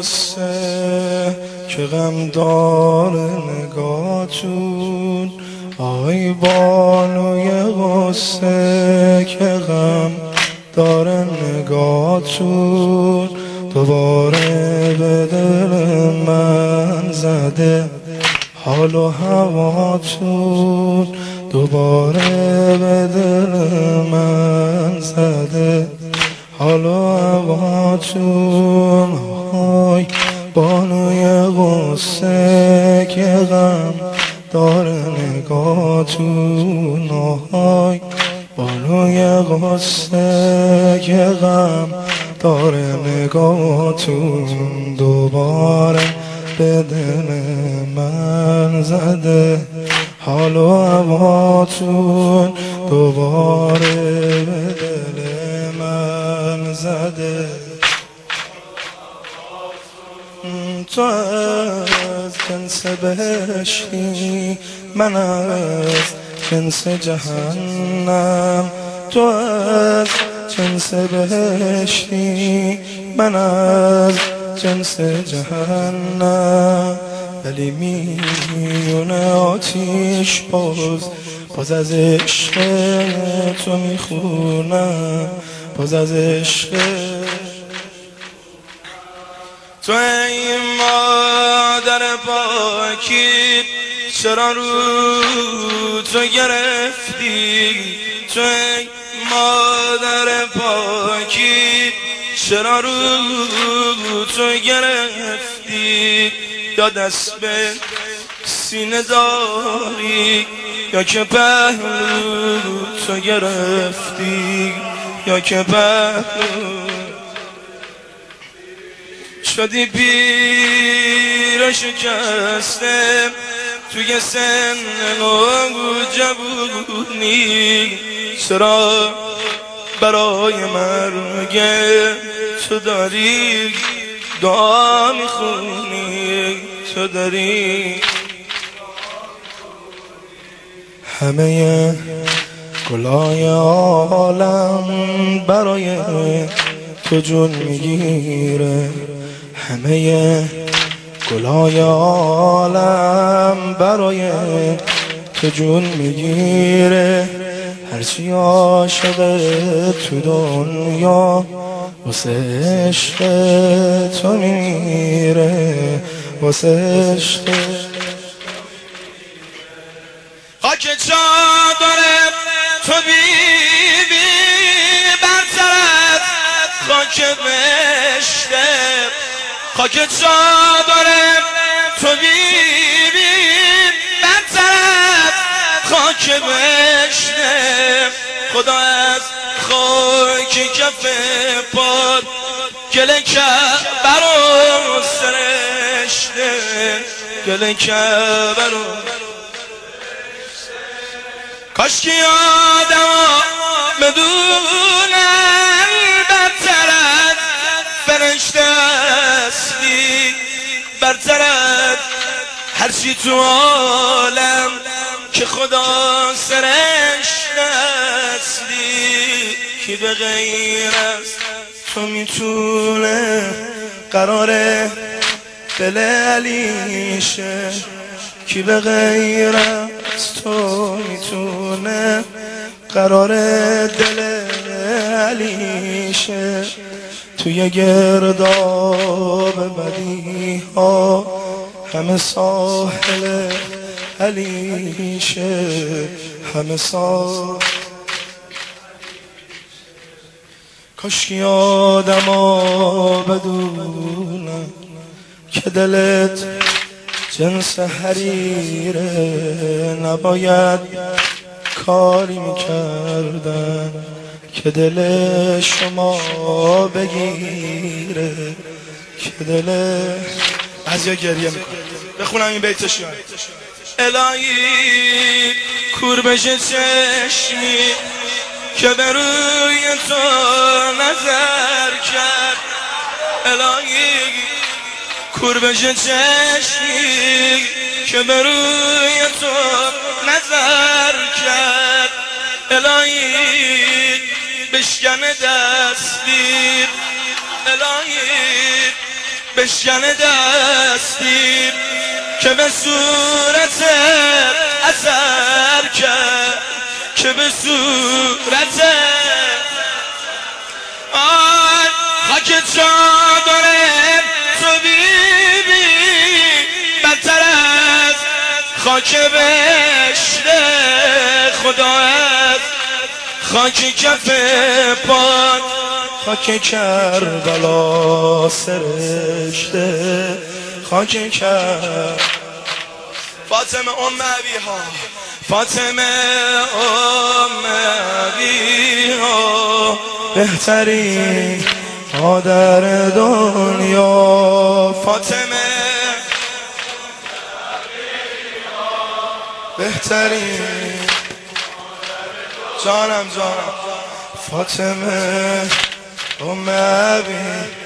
غصه که غم داره نگاهتون، آی بانوی غصه که غم داره نگاهتون. دوباره به دل من زده حال و هواتون، دوباره به دل من زده حال و هواتون. های بانوی غصه که غم داره نگاهتون، های بانوی غصه که غم داره نگاهتون. دوباره به دل من زده حال و هواتون، دوباره به دل من زده. تو از جنس بهشتی، من از جنس جهنم. تو از جنس بهشتی، من از جنس جهنم. ولی میون آتیش باز از عشق تو میخونم، باز از عشق تو. ای مادر پاکی چرا رو تو گرفتی؟ تو ای مادر پاکی چرا رو تو گرفتی؟ یا دست به سینه داری یا که پهلو تو گرفتی، یا که پهلو شدی پیر و شکسته توی سن و جوونی. چرا برای مرگ تو داری دعا میخونی؟ تو داری همه گلای عالم برای تو جون میگیره، همه گلای عالم برای تو جون میگیره. هرچی عاشق تو دنیا واسه عشق تو میره، واسه عشق. خاک چادر تو بیبی بر سرت خاک بشته، خاک چادر تو بیبی بر سرت خاک بشته. خدا از خاک کف پاد گله کعبه رو سرشته، گله کعبه رو. کاش که آدم بدونن برتر از فرشته هستی، برتر از هرچی تو عالم که خدا سرش نسلی. کی به غیر از تو میتونه قراره دل علیشه؟ کی به غیر از تو میتونه قراره دل علیشه؟ توی گرداب بدی ها همه ساحل علیشه، همه ساحل. کاشکی آدم ها بدونن که دلت جنس حریره، نباید کاری میکردن که دل شما بگیره، که دل بعضیا گریه میکنه. بخونم این بیتش یاد. الهی کور بشه چشمی که به روی تو نظر کرد، الهی کور بشه چشمی که به روی تو نظر کرد. الهی بشکن دستی، الهی بشکنه دستی که به صورت اثر کرد، که به صورت خاک چادره تو بیبی بدتر از خاک بشت خدایت، خاک کف پاد، خاک کربلا سرشته، خاک کربلا. فاطمه ام ابیها، فاطمه ام ابیها، بهترین مادر دنیا. فاطمه بهترین جانم فاطمه ام ابی